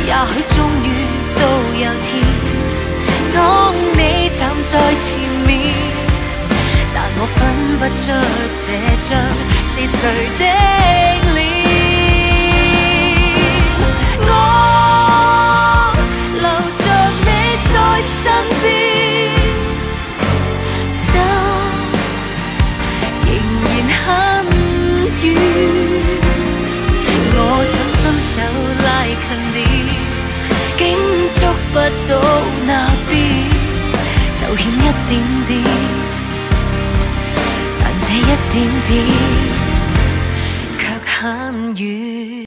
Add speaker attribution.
Speaker 1: 也許終於都有天，當你站在前面，但我分不出這張是誰的